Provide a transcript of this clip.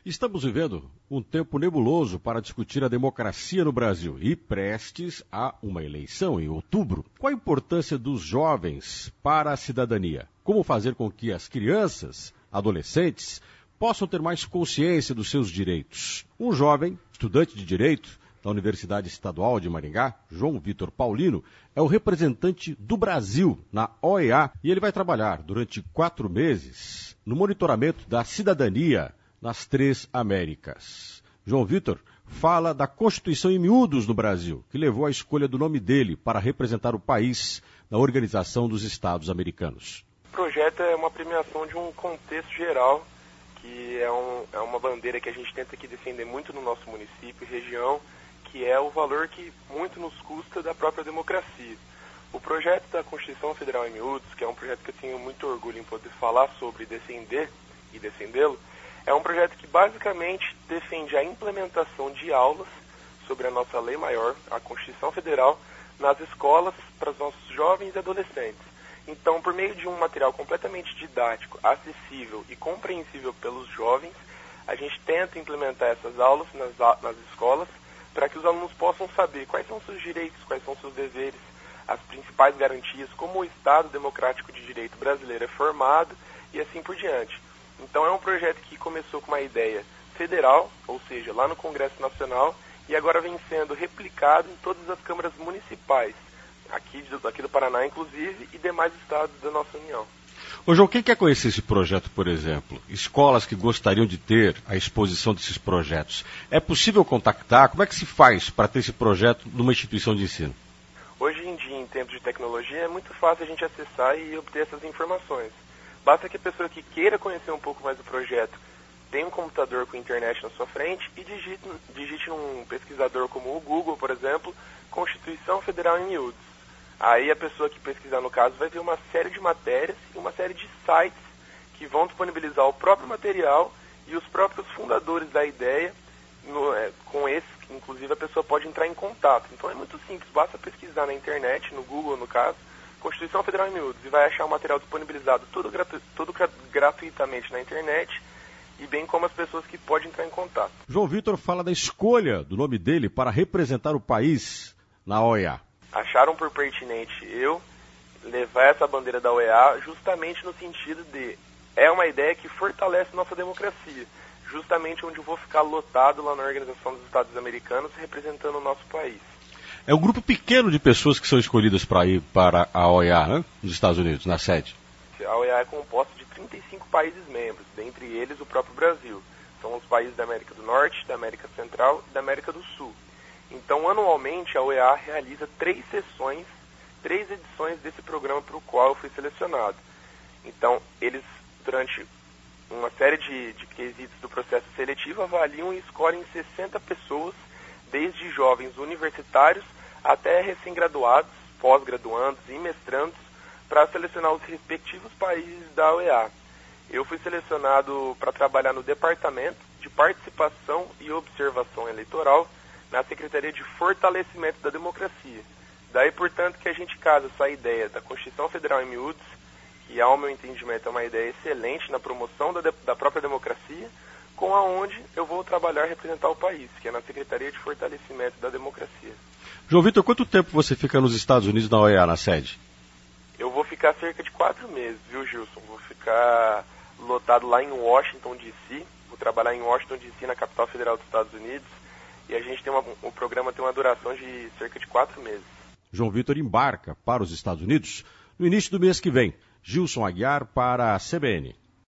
Estamos vivendo um tempo nebuloso para discutir a democracia no Brasil e prestes a uma eleição em outubro. Qual a importância dos jovens para a cidadania? Como fazer com que as crianças, adolescentes, possam ter mais consciência dos seus direitos? Um jovem, estudante de Direito da Universidade Estadual de Maringá, João Vitor Paulino, é o representante do Brasil na OEA e ele vai trabalhar durante 4 meses no monitoramento da cidadania nas 3 Américas. João Vitor fala da Constituição em miúdos no Brasil, que levou à escolha do nome dele para representar o país na Organização dos Estados Americanos. O projeto é uma premiação de um contexto geral, que é uma bandeira que a gente tenta aqui defender muito no nosso município e região, que é o valor que muito nos custa da própria democracia. O projeto da Constituição Federal em miúdos, que é um projeto que eu tenho muito orgulho em poder falar sobre e defendê-lo, é um projeto que basicamente defende a implementação de aulas sobre a nossa lei maior, a Constituição Federal, nas escolas para os nossos jovens e adolescentes. Então, por meio de um material completamente didático, acessível e compreensível pelos jovens, a gente tenta implementar essas aulas nas escolas para que os alunos possam saber quais são seus direitos, quais são seus deveres, as principais garantias, como o Estado Democrático de Direito brasileiro é formado e assim por diante. Então é um projeto que começou com uma ideia federal, ou seja, lá no Congresso Nacional, e agora vem sendo replicado em todas as câmaras municipais, aqui do Paraná inclusive, e demais estados da nossa União. Ô João, quem quer conhecer esse projeto, por exemplo? Escolas que gostariam de ter a exposição desses projetos. É possível contactar? Como é que se faz para ter esse projeto numa instituição de ensino? Hoje em dia, em tempos de tecnologia, é muito fácil a gente acessar e obter essas informações. Basta que a pessoa que queira conhecer um pouco mais do projeto tenha um computador com internet na sua frente e digite num pesquisador como o Google, por exemplo, Constituição Federal em miúdos. Aí a pessoa que pesquisar, no caso, vai ver uma série de matérias e uma série de sites que vão disponibilizar o próprio material e os próprios fundadores da ideia. Com esse, inclusive, a pessoa pode entrar em contato. Então é muito simples, basta pesquisar na internet, no Google, no caso, Constituição Federal em miúdos, e vai achar o material disponibilizado tudo gratuitamente na internet, e bem como as pessoas que podem entrar em contato. João Vitor fala da escolha do nome dele para representar o país na OEA. Acharam por pertinente eu levar essa bandeira da OEA justamente no sentido de é uma ideia que fortalece nossa democracia, justamente onde eu vou ficar lotado lá na Organização dos Estados Americanos representando o nosso país. É um grupo pequeno de pessoas que são escolhidas para ir para a OEA, né? Nos Estados Unidos, na sede. A OEA é composta de 35 países membros, dentre eles o próprio Brasil. São os países da América do Norte, da América Central e da América do Sul. Então, anualmente, a OEA realiza 3 sessões, 3 edições desse programa para o qual eu fui selecionado. Então, eles, durante uma série de quesitos do processo seletivo, avaliam e escolhem 60 pessoas, desde jovens universitários até recém-graduados, pós-graduandos e mestrandos, para selecionar os respectivos países da OEA. Eu fui selecionado para trabalhar no Departamento de Participação e Observação Eleitoral, na Secretaria de Fortalecimento da Democracia. Daí, portanto, que a gente casa essa ideia da Constituição Federal em miúdos, que, ao meu entendimento, é uma ideia excelente na promoção da própria democracia, com aonde eu vou trabalhar e representar o país, que é na Secretaria de Fortalecimento da Democracia. João Vitor, quanto tempo você fica nos Estados Unidos na OEA, na sede? Eu vou ficar cerca de 4 meses, viu, Gilson? Vou ficar lotado lá em Washington, D.C., vou trabalhar em Washington, D.C., na capital federal dos Estados Unidos, e a gente o programa tem uma duração de cerca de 4 meses. João Vitor embarca para os Estados Unidos no início do mês que vem. Gilson Aguiar para a CBN.